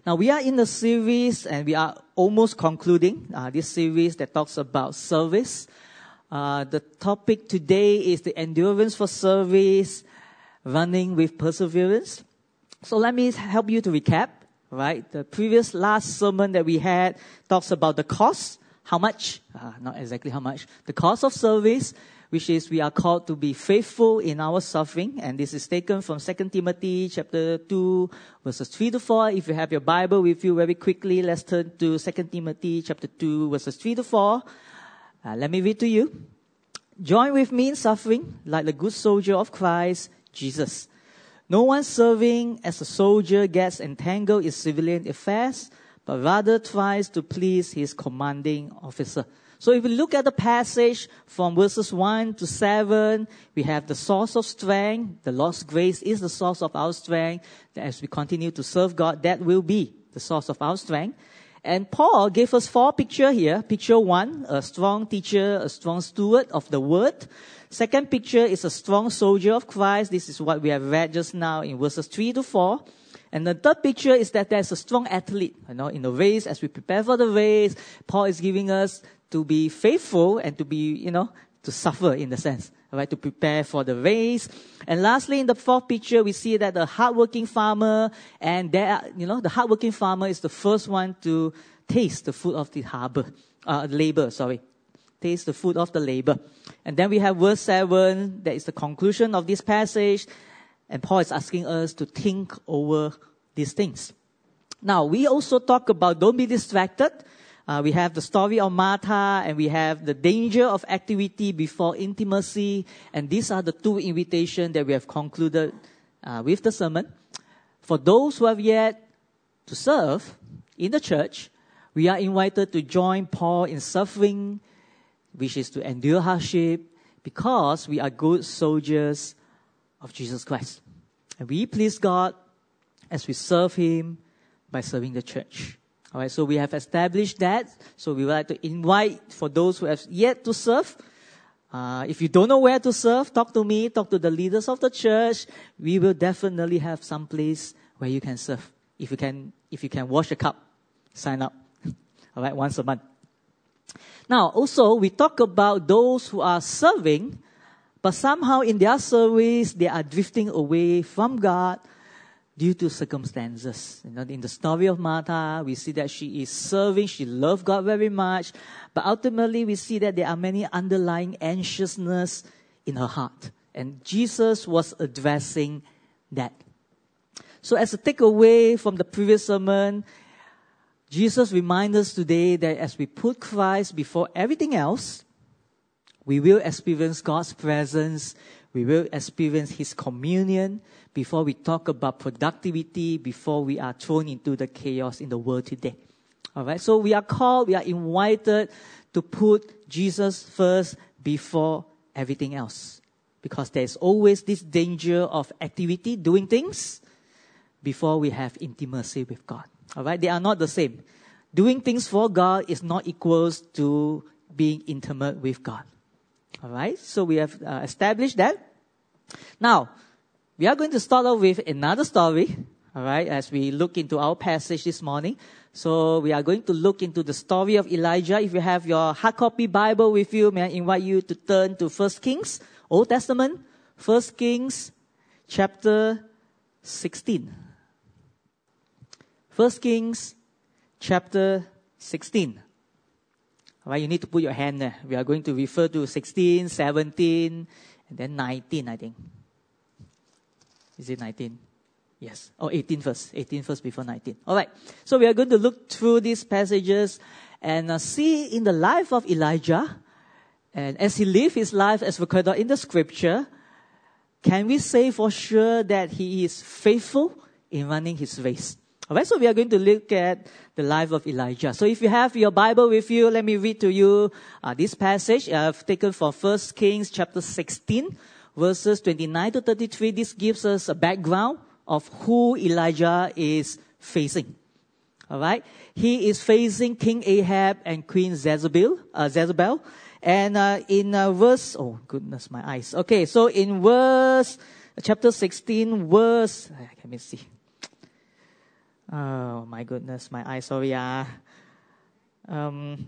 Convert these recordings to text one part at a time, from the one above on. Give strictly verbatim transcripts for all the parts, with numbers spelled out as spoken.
Now, we are in a series and we are almost concluding uh, this series that talks about service. Uh, the topic today is the endurance for service, running with perseverance. So let me help you to recap, right? The previous last sermon that we had talks about the cost. How much? Uh, not exactly how much. The cost of service, which is we are called to be faithful in our suffering. And this is taken from Second Timothy chapter two, verses three to four. If you have your Bible with you very quickly, let's turn to Second Timothy chapter two, verses three to four. Uh, let me read to you. Join with me in suffering like the good soldier of Christ Jesus. No one serving as a soldier gets entangled in civilian affairs, but rather tries to please his commanding officer. So if we look at the passage from verses one to seven, we have the source of strength. The Lord's grace is the source of our strength. As we continue to serve God, that will be the source of our strength. And Paul gave us four pictures here. Picture one, a strong teacher, a strong steward of the word. Second picture is a strong soldier of Christ. This is what we have read just now in verses three to four. And the third picture is that there's a strong athlete. You know, in the race, as we prepare for the race, Paul is giving us to be faithful and to be, you know, to suffer in the sense, right, to prepare for the race. And lastly, in the fourth picture, we see that the hardworking farmer, and there, you know, the hardworking farmer is the first one to taste the fruit of the harbor, uh, labor, sorry, taste the fruit of the labor. And then we have verse seven, that is the conclusion of this passage, and Paul is asking us to think over these things. Now, we also talk about don't be distracted. Uh, we have the story of Martha, and we have the danger of activity before intimacy. And these are the two invitations that we have concluded uh, with the sermon. For those who have yet to serve in the church, we are invited to join Paul in suffering, which is to endure hardship, because we are good soldiers of Jesus Christ. And we please God as we serve Him by serving the church. All right, so we have established that. So we would like to invite for those who have yet to serve. Uh, if you don't know where to serve, talk to me, talk to the leaders of the church. We will definitely have some place where you can serve. If you can, if you can wash a cup, sign up. All right, once a month. Now, also, we talk about those who are serving, but somehow in their service, they are drifting away from God due to circumstances. You know, in the story of Martha, we see that she is serving, she loved God very much, but ultimately we see that there are many underlying anxiousness in her heart. And Jesus was addressing that. So as a takeaway from the previous sermon, Jesus reminds us today that as we put Christ before everything else, we will experience God's presence, we will experience His communion before we talk about productivity, before we are thrown into the chaos in the world today. All right, so we are called, we are invited to put Jesus first before everything else. Because there's always this danger of activity, doing things, before we have intimacy with God. All right, they are not the same. Doing things for God is not equals to being intimate with God. All right, so we have uh, established that. Now, we are going to start off with another story, all right, as we look into our passage this morning. So we are going to look into the story of Elijah. If you have your hard copy Bible with you, may I invite you to turn to First Kings, Old Testament, First Kings chapter sixteen. First Kings chapter sixteen. All right, you need to put your hand there. We are going to refer to sixteen, seventeen, and then nineteen, I think. Is it nineteen? Yes. Oh, eighteen first. eighteen first before nineteen. All right. So we are going to look through these passages and uh, see in the life of Elijah, and as he lived his life as recorded in the scripture, can we say for sure that he is faithful in running his race? All right, so we are going to look at the life of Elijah. So if you have your Bible with you, let me read to you uh, this passage. I've taken from First Kings chapter sixteen, verses twenty-nine to thirty-three. This gives us a background of who Elijah is facing. All right, he is facing King Ahab and Queen Jezebel. Uh, Jezebel, and uh, in uh, verse, oh goodness, my eyes. Okay, so in verse chapter sixteen, verse, let me see. Oh, my goodness, my eyes, sorry. Ah. Um,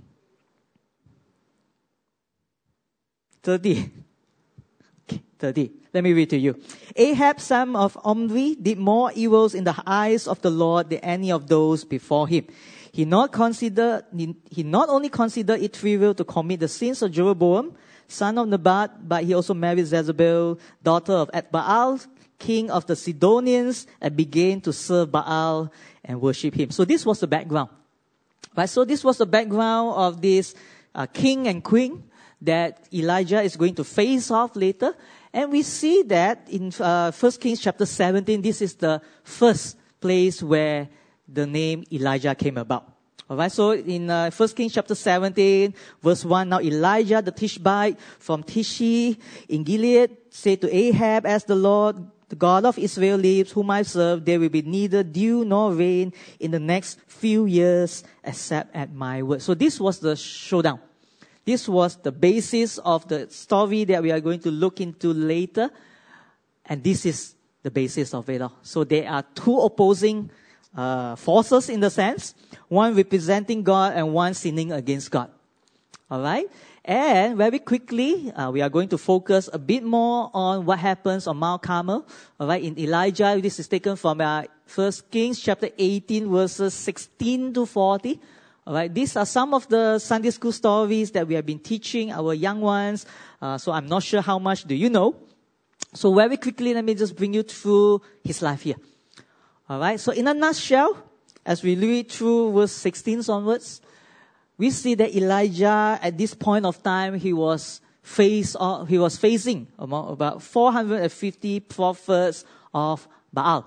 thirty. Okay, thirty. Let me read to you. Ahab, son of Omri, did more evils in the eyes of the Lord than any of those before him. He not considered, he, he not only considered it trivial to commit the sins of Jeroboam, son of Nebat, but he also married Jezebel, daughter of Ethbaal, king of the Sidonians, and began to serve Baal and worship him. So this was the background. Right? So this was the background of this uh, king and queen that Elijah is going to face off later. And we see that in uh, First Kings chapter seventeen, this is the first place where the name Elijah came about. Alright, so in uh, First Kings chapter seventeen, verse one, now Elijah the Tishbite from Tishi in Gilead said to Ahab, as the Lord, the God of Israel lives, whom I serve, there will be neither dew nor rain in the next few years except at my word. So this was the showdown. This was the basis of the story that we are going to look into later. And this is the basis of it all. So there are two opposing uh, forces in the sense. One representing God and one sinning against God. Alright? And very quickly, uh, we are going to focus a bit more on what happens on Mount Carmel. Alright? In Elijah, this is taken from uh, First Kings chapter eighteen, verses sixteen to forty. Alright, these are some of the Sunday school stories that we have been teaching our young ones. Uh, so I'm not sure how much do you know. So very quickly, let me just bring you through his life here. Alright, so in a nutshell, as we read through verse sixteen onwards, we see that Elijah, at this point of time, he was face or he was facing about four hundred fifty prophets of Baal.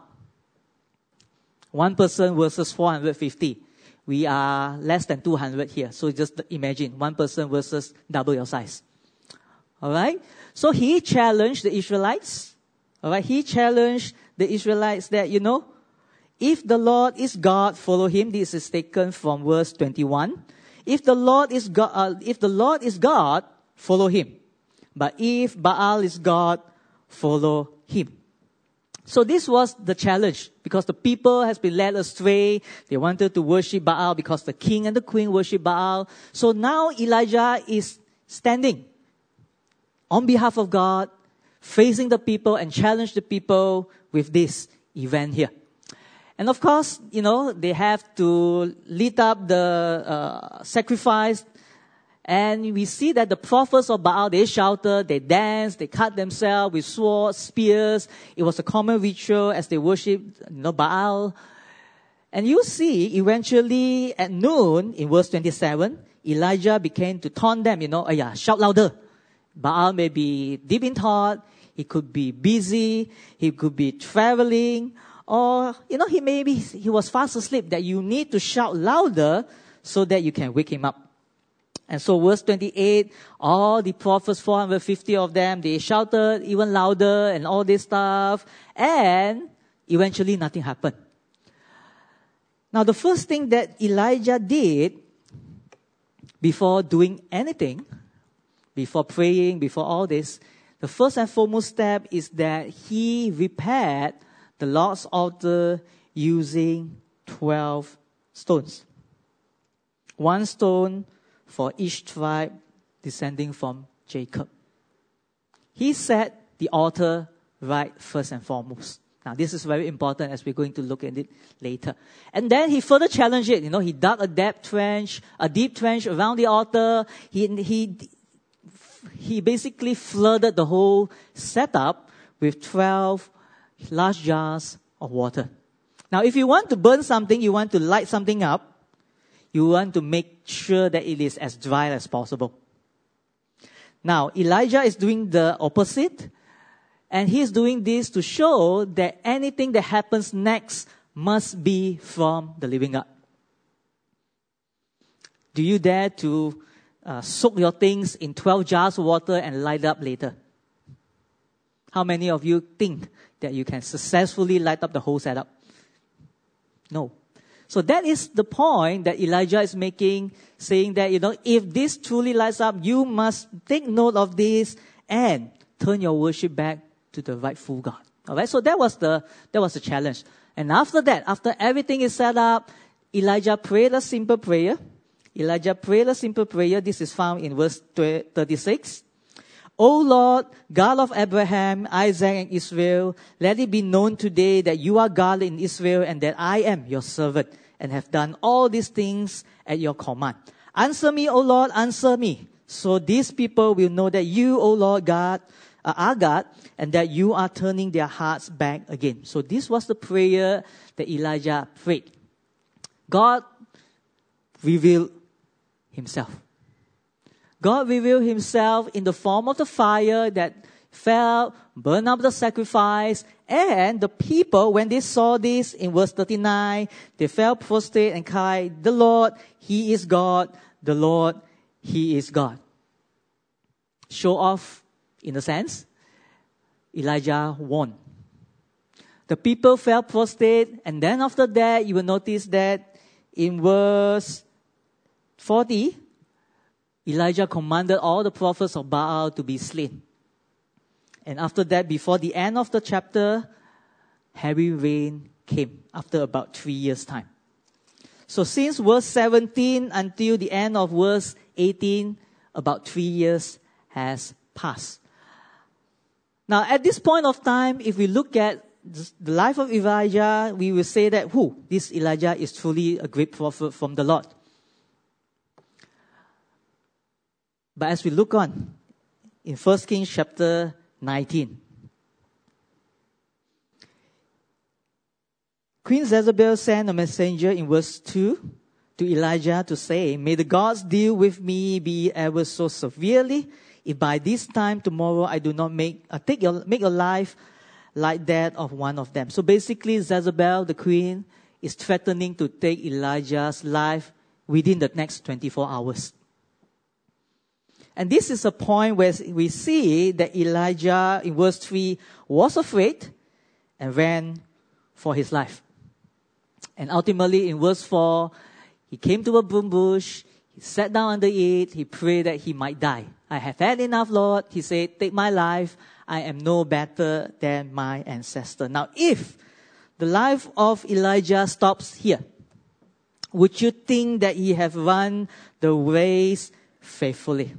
One person versus four hundred fifty. We are less than two hundred here. So just imagine, one person versus double your size. Alright? So he challenged the Israelites. Alright? He challenged the Israelites that, you know, if the Lord is God, follow him. This is taken from verse twenty-one. If the Lord is God, uh, if the Lord is God, follow him. But if Baal is God, follow him. So this was the challenge because the people has been led astray. They wanted to worship Baal because the king and the queen worship Baal. So now Elijah is standing on behalf of God, facing the people and challenge the people with this event here. And of course, you know, they have to lead up the uh, sacrifice. And we see that the prophets of Baal, they shouted, they danced, they cut themselves with swords, spears. It was a common ritual as they worshipped, you know, Baal. And you see, eventually at noon, in verse twenty-seven, Elijah began to taunt them, you know, oh yeah, shout louder. Baal may be deep in thought, he could be busy, he could be traveling, or, you know, he maybe, he was fast asleep, that you need to shout louder so that you can wake him up. And so verse twenty-eight, all the prophets, four hundred fifty of them, they shouted even louder and all this stuff. And eventually nothing happened. Now the first thing that Elijah did before doing anything, before praying, before all this, the first and foremost step is that he repaired the Lord's altar using twelve stones. One stone for each tribe descending from Jacob. He set the altar right first and foremost. Now, this is very important as we're going to look at it later. And then he further challenged it. You know, he dug a deep trench, a deep trench around the altar. He, he, he basically flooded the whole setup with twelve large jars of water. Now, if you want to burn something, you want to light something up, you want to make sure that it is as dry as possible. Now, Elijah is doing the opposite. And he's doing this to show that anything that happens next must be from the living God. Do you dare to uh, soak your things in twelve jars of water and light up later? How many of you think that you can successfully light up the whole setup? No. So that is the point that Elijah is making, saying that, you know, if this truly lights up, you must take note of this and turn your worship back to the rightful God. All right. So that was the that was the challenge. And after that, after everything is set up, Elijah prayed a simple prayer. Elijah prayed a simple prayer. This is found in verse thirty-six. O Lord, God of Abraham, Isaac, and Israel, let it be known today that you are God in Israel and that I am your servant and have done all these things at your command. Answer me, O Lord, answer me. So these people will know that you, O Lord God, uh, are God and that you are turning their hearts back again. So this was the prayer that Elijah prayed. God revealed himself. God revealed himself in the form of the fire that fell, burned up the sacrifice, and the people, when they saw this in verse thirty-nine, they fell prostrate and cried, the Lord, He is God, the Lord, He is God. Show off, in a sense, Elijah won. The people fell prostrate, and then after that, you will notice that in verse forty, Elijah commanded all the prophets of Baal to be slain. And after that, before the end of the chapter, heavy rain came after about three years' time. So since verse seventeen until the end of verse eighteen, about three years has passed. Now, at this point of time, if we look at the life of Elijah, we will say that, who? This Elijah is truly a great prophet from the Lord. But as we look on, in First Kings chapter nineteen, Queen Jezebel sent a messenger in verse two to Elijah to say, may the gods deal with me be ever so severely, if by this time tomorrow I do not make uh, take your make your life like that of one of them. So basically, Jezebel, the queen, is threatening to take Elijah's life within the next twenty-four hours. And this is a point where we see that Elijah, in verse three, was afraid and ran for his life. And ultimately, in verse four, he came to a broom bush, he sat down under it, he prayed that he might die. I have had enough, Lord. He said, take my life. I am no better than my ancestor. Now, if the life of Elijah stops here, would you think that he have run the race faithfully?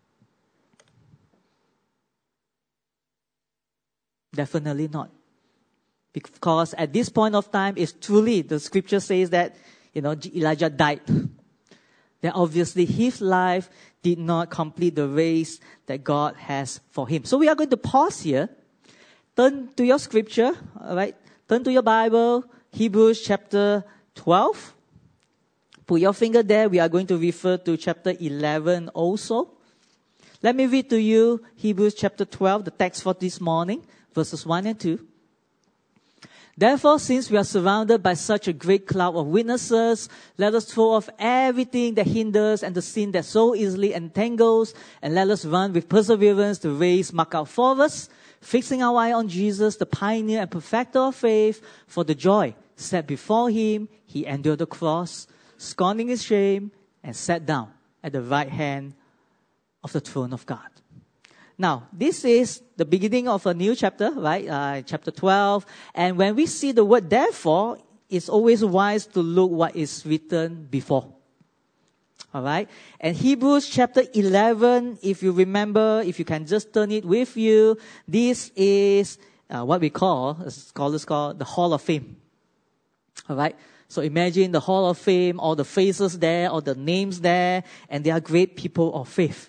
Definitely not. Because at this point of time, it's truly, the scripture says that, you know, Elijah died. Then obviously his life did not complete the race that God has for him. So we are going to pause here. Turn to your scripture, all right? Turn to your Bible, Hebrews chapter twelve. Put your finger there. We are going to refer to chapter eleven also. Let me read to you Hebrews chapter twelve, the text for this morning, verses one and two. Therefore, since we are surrounded by such a great cloud of witnesses, let us throw off everything that hinders and the sin that so easily entangles, and let us run with perseverance the race marked out for us, fixing our eye on Jesus, the pioneer and perfecter of faith. For the joy set before him, he endured the cross, scorning his shame, and sat down at the right hand of the throne of God. Now, this is the beginning of a new chapter, right? Uh, chapter twelve. And when we see the word therefore, it's always wise to look what is written before. All right? And Hebrews chapter eleven, if you remember, if you can just turn it with you, this is uh, what we call, as scholars call, the Hall of Fame. All right? So imagine the Hall of Fame, all the faces there, all the names there, and they are great people of faith.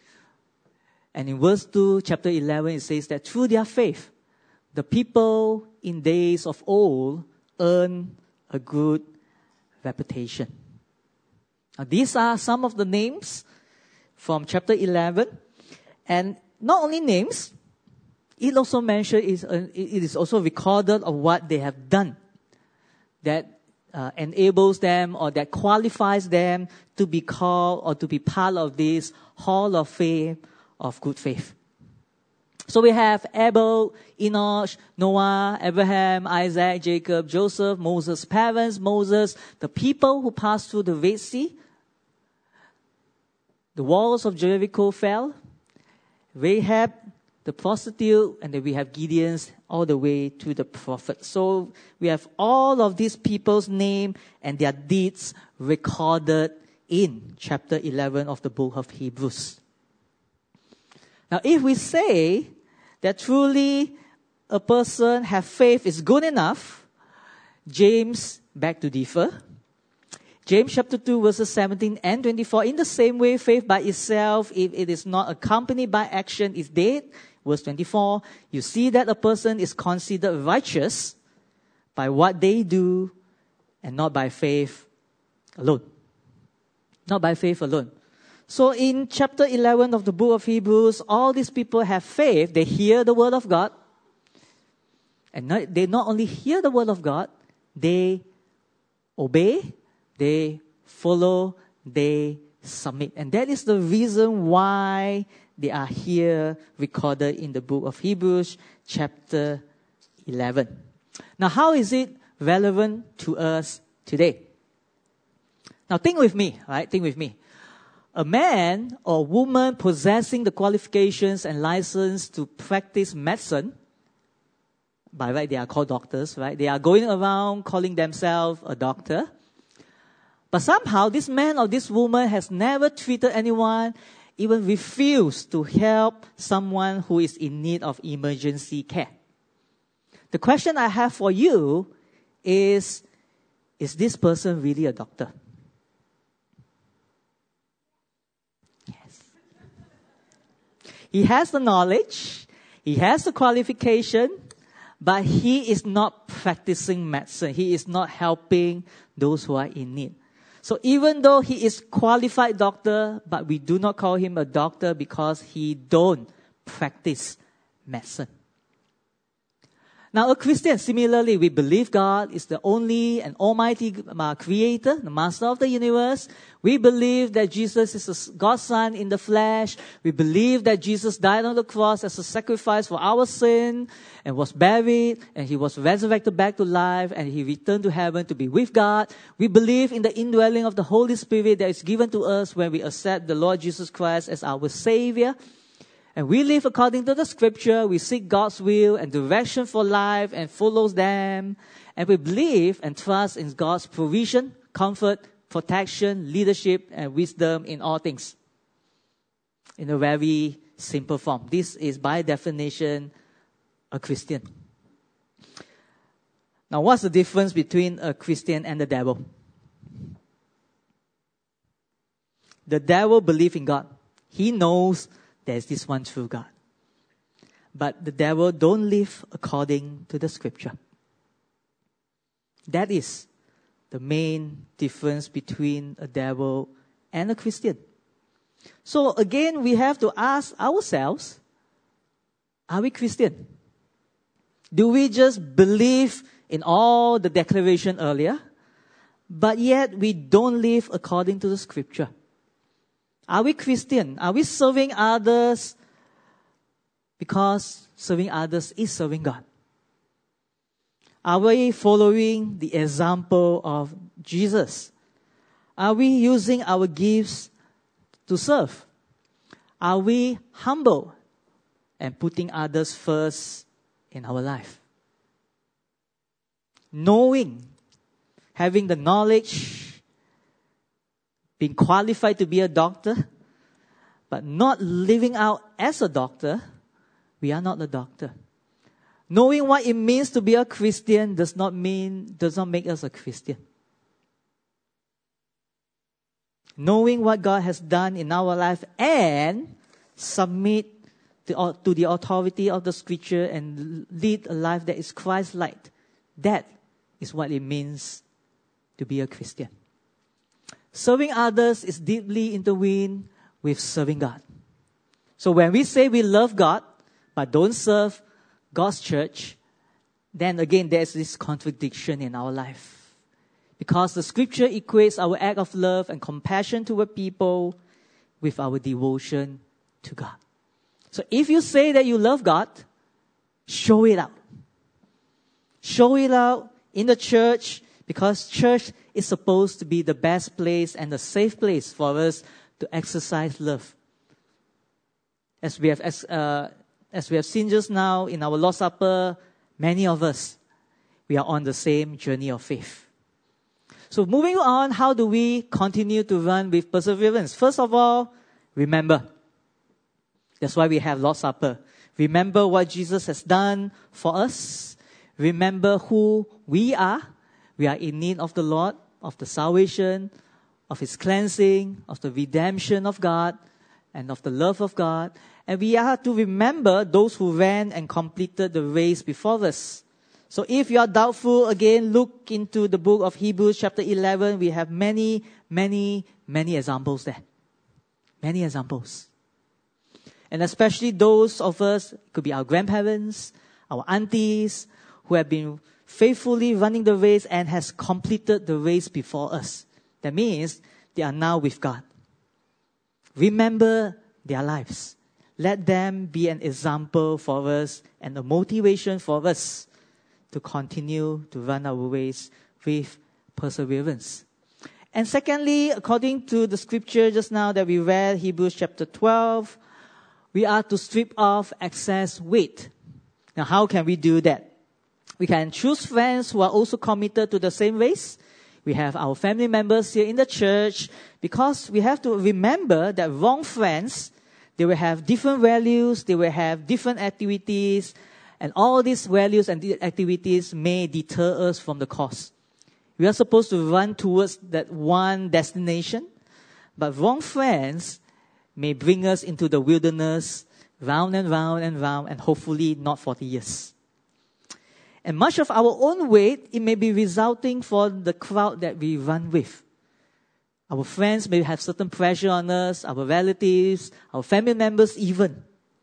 And in verse two, chapter eleven, it says that through their faith, the people in days of old earned a good reputation. Now, these are some of the names from chapter eleven. And not only names, it also mentions, it is also recorded of what they have done that uh, enables them or that qualifies them to be called or to be part of this Hall of Fame of good faith. So we have Abel, Enoch, Noah, Abraham, Isaac, Jacob, Joseph, Moses' parents, Moses, the people who passed through the Red Sea. The walls of Jericho fell. Rahab, the prostitute, and then we have Gideon's, all the way to the prophet. So we have all of these people's name and their deeds recorded in chapter eleven of the book of Hebrews. Now, if we say that truly a person have faith is good enough, James beg to differ. James chapter two verses seventeen and twenty-four, in the same way, faith by itself, if it is not accompanied by action, is dead. Verse twenty-four, you see that a person is considered righteous by what they do and not by faith alone. Not by faith alone. So in chapter eleven of the book of Hebrews, all these people have faith. They hear the word of God. And not, they not only hear the word of God, they obey, they follow, they submit. And that is the reason why they are here recorded in the book of Hebrews, chapter eleven. Now, how is it relevant to us today? Now, think with me, right? Think with me. A man or woman possessing the qualifications and license to practice medicine, by right, they are called doctors, right? They are going around calling themselves a doctor. But somehow, this man or this woman has never treated anyone, even refused to help someone who is in need of emergency care. The question I have for you is, is this person really a doctor? Yes. He has the knowledge, he has the qualification, but he is not practicing medicine. He is not helping those who are in need. So even though he is qualified doctor, but we do not call him a doctor because he don't practice medicine. Now, a Christian, similarly, we believe God is the only and almighty uh, creator, the master of the universe. We believe that Jesus is God's son in the flesh. We believe that Jesus died on the cross as a sacrifice for our sin and was buried, and he was resurrected back to life, and he returned to heaven to be with God. We believe in the indwelling of the Holy Spirit that is given to us when we accept the Lord Jesus Christ as our Savior. And we live according to the scripture. We seek God's will and direction for life and follows them. And we believe and trust in God's provision, comfort, protection, leadership, and wisdom in all things. In a very simple form. This is by definition a Christian. Now, what's the difference between a Christian and the devil? The devil believes in God. He knows there's this one true God. But the devil don't live according to the scripture. That is the main difference between a devil and a Christian. So again, we have to ask ourselves, are we Christian? Do we just believe in all the declaration earlier, but yet we don't live according to the scripture? Are we Christian? Are we serving others because serving others is serving God? Are we following the example of Jesus? Are we using our gifts to serve? Are we humble and putting others first in our life? Knowing, having the knowledge, being qualified to be a doctor, but not living out as a doctor, we are not a doctor. Knowing what it means to be a Christian does not mean, does not make us a Christian. Knowing what God has done in our life and submit to, to the authority of the scripture and lead a life that is Christ-like, that is what it means to be a Christian. Serving others is deeply intertwined with serving God. So when we say we love God, but don't serve God's church, then again there's this contradiction in our life. Because the scripture equates our act of love and compassion toward people with our devotion to God. So if you say that you love God, show it out. Show it out in the church, because church is supposed to be the best place and the safe place for us to exercise love. As we have uh, as we have seen just now in our Lord's Supper, many of us, we are on the same journey of faith. So moving on, how do we continue to run with perseverance? First of all, remember. That's why we have Lord's Supper. Remember what Jesus has done for us. Remember who we are. We are in need of the Lord, of the salvation, of His cleansing, of the redemption of God, and of the love of God. And we are to remember those who ran and completed the race before us. So if you are doubtful, again, look into the book of Hebrews chapter eleven. We have many, many, many examples there. Many examples. And especially those of us, it could be our grandparents, our aunties, who have been faithfully running the race and has completed the race before us. That means they are now with God. Remember their lives. Let them be an example for us and a motivation for us to continue to run our race with perseverance. And secondly, according to the scripture just now that we read, Hebrews chapter twelve, we are to strip off excess weight. Now, how can we do that? We can choose friends who are also committed to the same race. We have our family members here in the church, because we have to remember that wrong friends, they will have different values, they will have different activities, and all these values and activities may deter us from the cause. We are supposed to run towards that one destination, but wrong friends may bring us into the wilderness, round and round and round, and hopefully not forty years. And much of our own weight, it may be resulting from the crowd that we run with. Our friends may have certain pressure on us, our relatives, our family members even.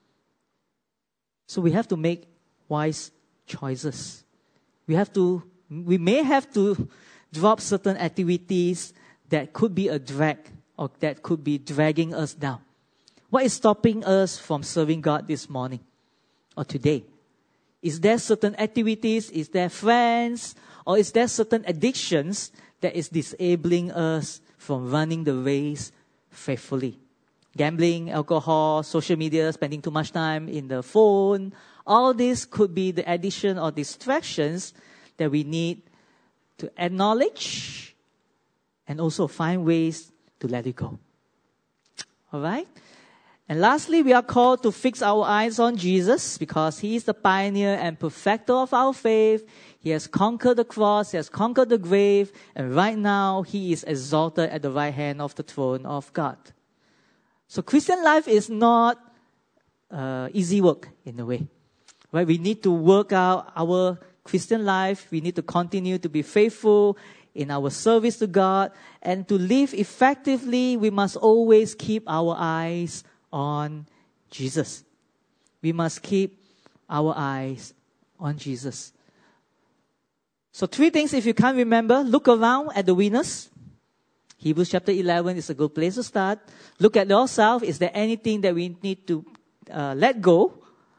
So we have to make wise choices. We have to, we may have to drop certain activities that could be a drag or that could be dragging us down. What is stopping us from serving God this morning or today? Is there certain activities? Is there friends? Or is there certain addictions that is disabling us from running the race faithfully? Gambling, alcohol, social media, spending too much time in the phone. All this could be the addiction or distractions that we need to acknowledge and also find ways to let it go. All right? And lastly, we are called to fix our eyes on Jesus, because He is the pioneer and perfecter of our faith. He has conquered the cross, He has conquered the grave, and right now He is exalted at the right hand of the throne of God. So Christian life is not uh, easy work in a way. Right? We need to work out our Christian life. We need to continue to be faithful in our service to God. And to live effectively, we must always keep our eyes on Jesus. We must keep our eyes on Jesus. So three things, if you can't remember, look around at the winners. Hebrews chapter eleven is a good place to start. Look at yourself. Is there anything that we need to uh, let go?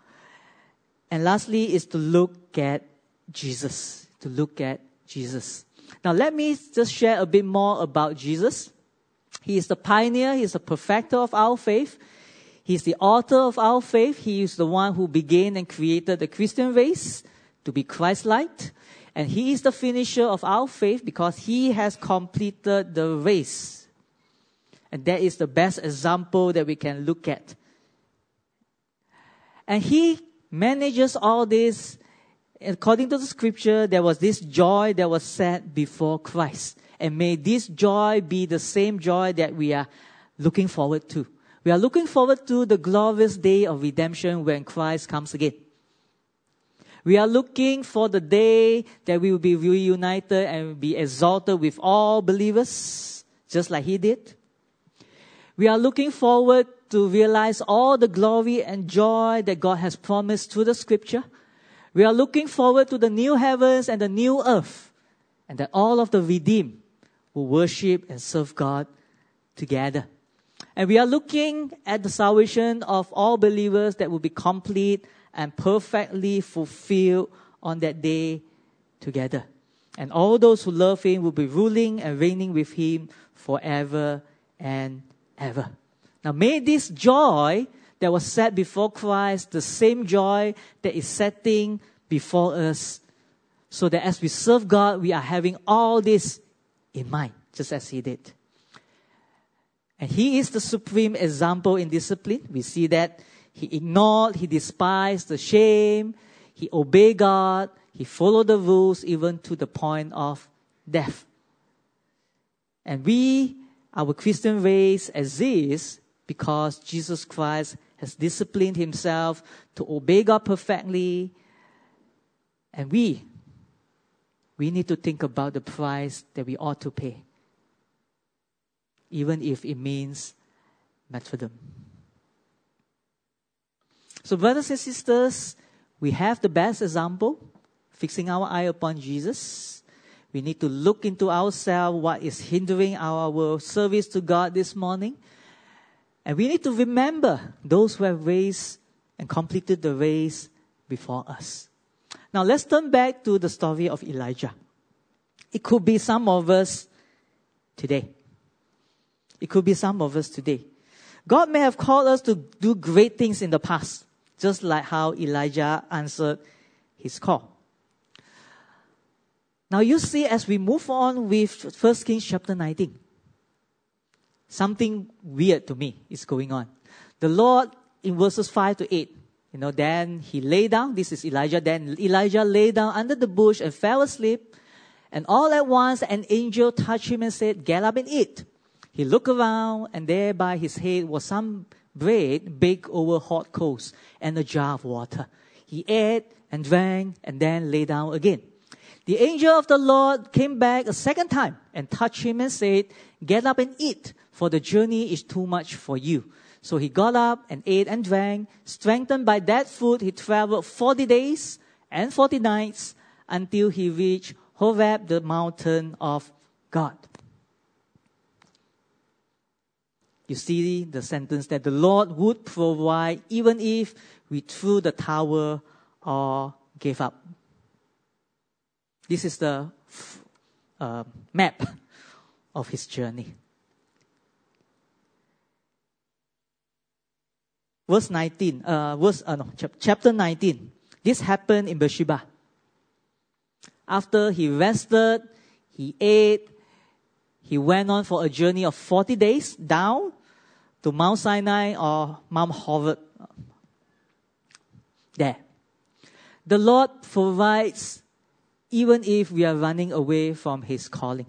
And lastly is to look at Jesus. To look at Jesus. Now let me just share a bit more about Jesus. He is the pioneer. He is the perfecter of our faith. He is the author of our faith. He is the one who began and created the Christian race to be Christ-like. And He is the finisher of our faith, because He has completed the race. And that is the best example that we can look at. And He manages all this. According to the scripture, there was this joy that was set before Christ. And may this joy be the same joy that we are looking forward to. We are looking forward to the glorious day of redemption when Christ comes again. We are looking for the day that we will be reunited and be exalted with all believers, just like He did. We are looking forward to realize all the glory and joy that God has promised through the scripture. We are looking forward to the new heavens and the new earth, and that all of the redeemed will worship and serve God together. And we are looking at the salvation of all believers that will be complete and perfectly fulfilled on that day together. And all those who love Him will be ruling and reigning with Him forever and ever. Now may this joy that was set before Christ, the same joy that is setting before us, so that as we serve God, we are having all this in mind, just as He did. And He is the supreme example in discipline. We see that He ignored, He despised the shame, He obeyed God, He followed the rules even to the point of death. And we, our Christian race, exists because Jesus Christ has disciplined Himself to obey God perfectly. And we, we need to think about the price that we ought to pay, even if it means martyrdom. So brothers and sisters, we have the best example, fixing our eye upon Jesus. We need to look into ourselves, what is hindering our service to God this morning. And we need to remember those who have raced and completed the race before us. Now let's turn back to the story of Elijah. It could be some of us today. It could be some of us today. God may have called us to do great things in the past, just like how Elijah answered his call. Now you see, as we move on with First Kings chapter nineteen, something weird to me is going on. The Lord, in verses five to eight, you know, then he lay down, this is Elijah, then Elijah lay down under the bush and fell asleep. And all at once an angel touched him and said, "Get up and eat." He looked around, and there by his head was some bread baked over hot coals and a jar of water. He ate and drank and then lay down again. The angel of the Lord came back a second time and touched him and said, "Get up and eat, for the journey is too much for you." So he got up and ate and drank. Strengthened by that food, he traveled forty days and forty nights until he reached Horeb, the mountain of God. You see the sentence that the Lord would provide even if we threw the towel or gave up. This is the uh, map of his journey. Verse nineteen, uh, verse uh, no, chapter nineteen. This happened in Beersheba. After he rested, he ate, he went on for a journey of forty days down to Mount Sinai or Mount Horeb. There. The Lord provides even if we are running away from His calling.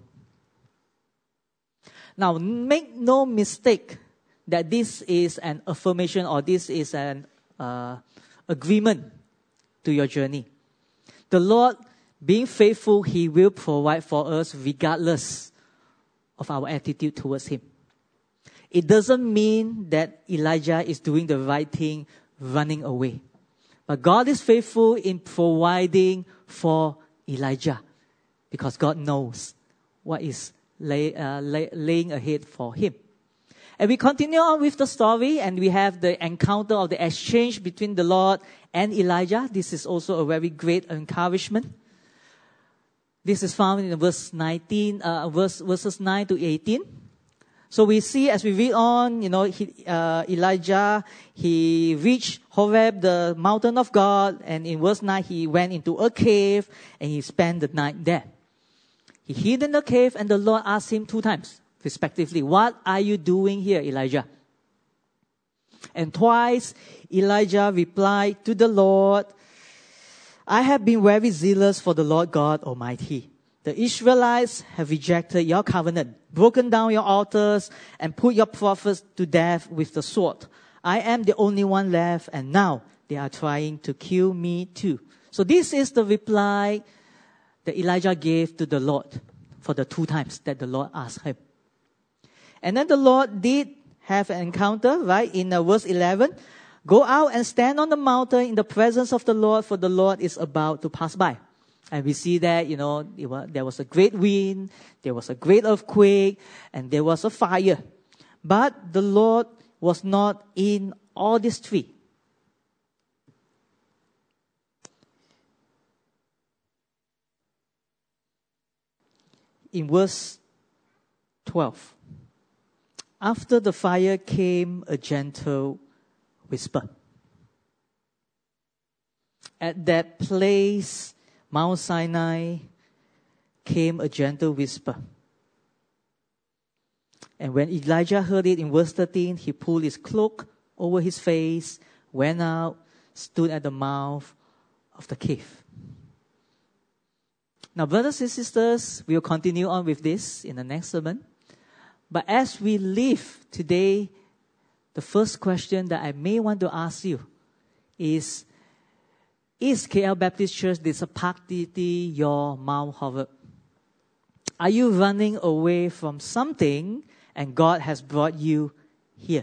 Now, make no mistake that this is an affirmation or this is an uh, agreement to your journey. The Lord, being faithful, He will provide for us regardless of our attitude towards Him. It doesn't mean that Elijah is doing the right thing, running away. But God is faithful in providing for Elijah because God knows what is lay, uh, lay, laying ahead for him. And we continue on with the story, and we have the encounter of the exchange between the Lord and Elijah. This is also a very great encouragement. This is found in verse nineteen, uh, verse, verses nine to eighteen. So we see as we read on, you know, he, uh, Elijah, he reached Horeb, the mountain of God, and in verse nine, he went into a cave and he spent the night there. He hid in the cave, and the Lord asked him two times, respectively, "What are you doing here, Elijah?" And twice, Elijah replied to the Lord, "I have been very zealous for the Lord God Almighty. The Israelites have rejected your covenant, broken down your altars, and put your prophets to death with the sword. I am the only one left, and now they are trying to kill me too." So this is the reply that Elijah gave to the Lord for the two times that the Lord asked him. And then the Lord did have an encounter, right? In uh, verse eleven, "Go out and stand on the mountain in the presence of the Lord, for the Lord is about to pass by." And we see that, you know, it was, there was a great wind, there was a great earthquake, and there was a fire. But the Lord was not in all these three. In verse twelve, after the fire came a gentle whisper. At that place, Mount Sinai, came a gentle whisper. And when Elijah heard it in verse thirteen, he pulled his cloak over his face, went out, stood at the mouth of the cave. Now, brothers and sisters, we will continue on with this in the next sermon. But as we leave today, the first question that I may want to ask you is, is K L Baptist Church Disapakti your Mount Horeb? Are you running away from something and God has brought you here?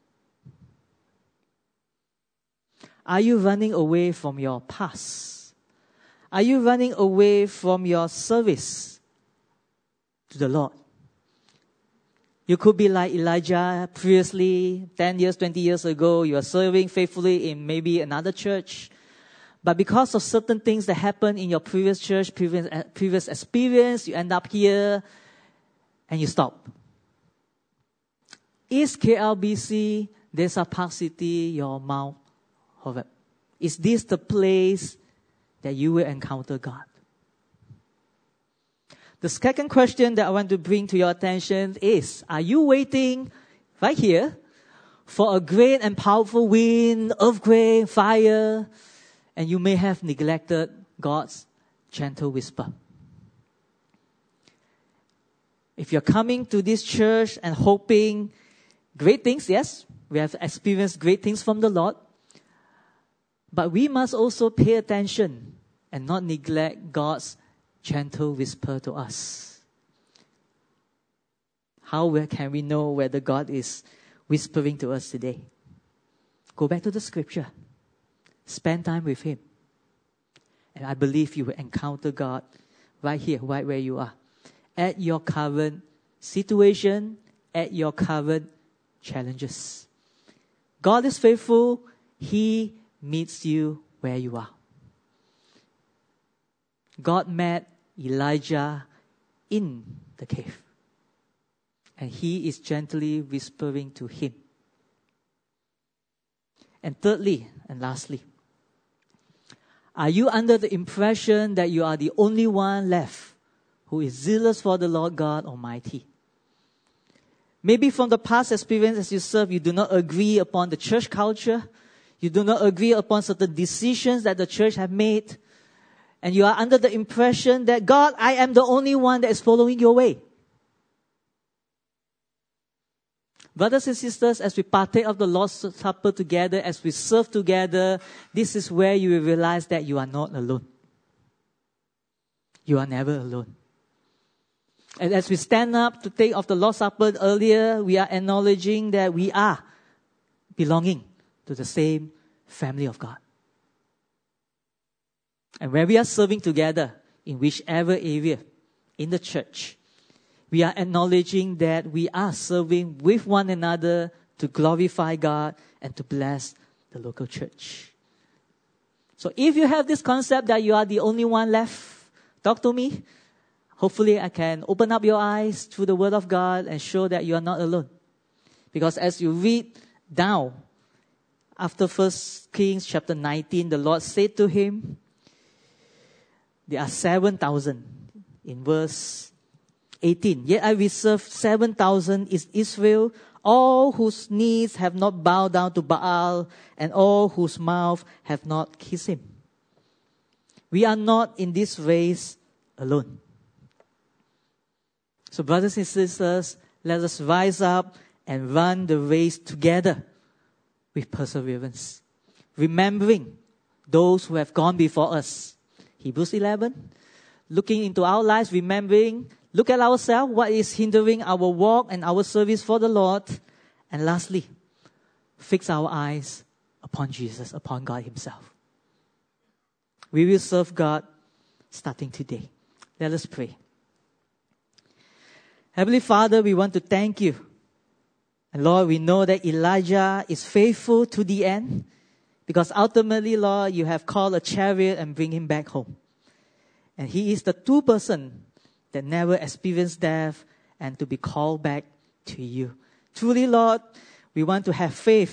Are you running away from your past? Are you running away from your service to the Lord? You could be like Elijah previously, ten years, twenty years ago. You are serving faithfully in maybe another church. But because of certain things that happened in your previous church, previous, previous experience, you end up here and you stop. Is K L B C, Desa Park City, your Mount Horeb? Is this the place that you will encounter God? The second question that I want to bring to your attention is, are you waiting right here for a great and powerful wind, earthquake, fire, and you may have neglected God's gentle whisper? If you're coming to this church and hoping great things, yes, we have experienced great things from the Lord, but we must also pay attention and not neglect God's gentle whisper to us. How can we know whether God is whispering to us today? Go back to the scripture. Spend time with Him. And I believe you will encounter God right here, right where you are. At your current situation, at your current challenges. God is faithful. He meets you where you are. God met Elijah in the cave. And He is gently whispering to him. And thirdly, and lastly, are you under the impression that you are the only one left who is zealous for the Lord God Almighty? Maybe from the past experience as you serve, you do not agree upon the church culture. You do not agree upon certain decisions that the church have made. And you are under the impression that, God, I am the only one that is following your way. Brothers and sisters, as we partake of the Lord's Supper together, as we serve together, this is where you will realize that you are not alone. You are never alone. And as we stand up to take of the Lord's Supper earlier, we are acknowledging that we are belonging to the same family of God. And when we are serving together in whichever area in the church, we are acknowledging that we are serving with one another to glorify God and to bless the local church. So if you have this concept that you are the only one left, talk to me. Hopefully I can open up your eyes through the Word of God and show that you are not alone. Because as you read down, after First Kings chapter nineteen, the Lord said to him, there are seven thousand in verse eighteen. Yet I reserve seven thousand in Israel, all whose knees have not bowed down to Baal, and all whose mouth have not kissed him. We are not in this race alone. So brothers and sisters, let us rise up and run the race together with perseverance, remembering those who have gone before us. Hebrews eleven, looking into our lives, remembering, look at ourselves, what is hindering our walk and our service for the Lord. And lastly, fix our eyes upon Jesus, upon God Himself. We will serve God starting today. Let us pray. Heavenly Father, we want to thank you. And Lord, we know that Elijah is faithful to the end. Because ultimately, Lord, you have called a chariot and bring him back home. And he is the two person that never experienced death and to be called back to you. Truly, Lord, we want to have faith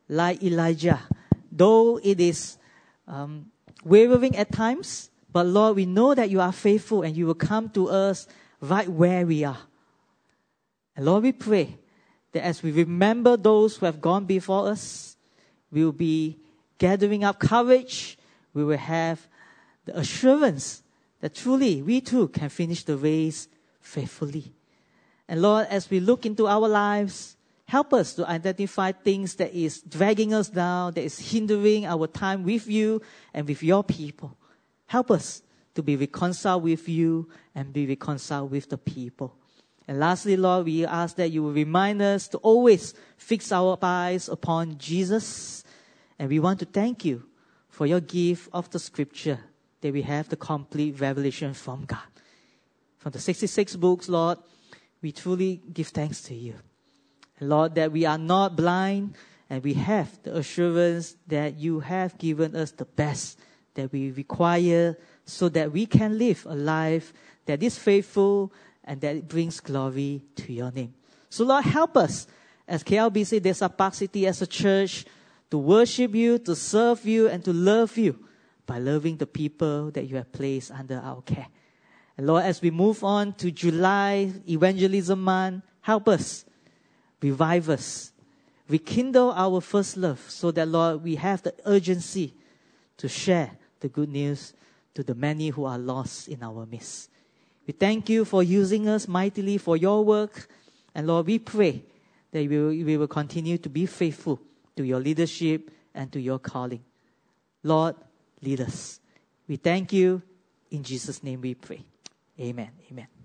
like Elijah. Though it is um, wavering at times, but Lord, we know that you are faithful and you will come to us right where we are. And Lord, we pray that as we remember those who have gone before us, we will be gathering up courage. We will have the assurance that truly we too can finish the race faithfully. And Lord, as we look into our lives, help us to identify things that is dragging us down, that is hindering our time with you and with your people. Help us to be reconciled with you and be reconciled with the people. And lastly, Lord, we ask that you will remind us to always fix our eyes upon Jesus. And we want to thank you for your gift of the scripture, that we have the complete revelation from God. From the sixty-six books, Lord, we truly give thanks to you. And Lord, that we are not blind and we have the assurance that you have given us the best that we require so that we can live a life that is faithful and that it brings glory to your name. So Lord, help us as K L B C Desa Park City as a church to worship you, to serve you, and to love you by loving the people that you have placed under our care. And Lord, as we move on to July Evangelism Month, help us, revive us, rekindle our first love so that, Lord, we have the urgency to share the good news to the many who are lost in our midst. We thank you for using us mightily for your work. And Lord, we pray that we will, we will continue to be faithful to your leadership and to your calling. Lord, lead us. We thank you. In Jesus' name we pray. Amen. Amen.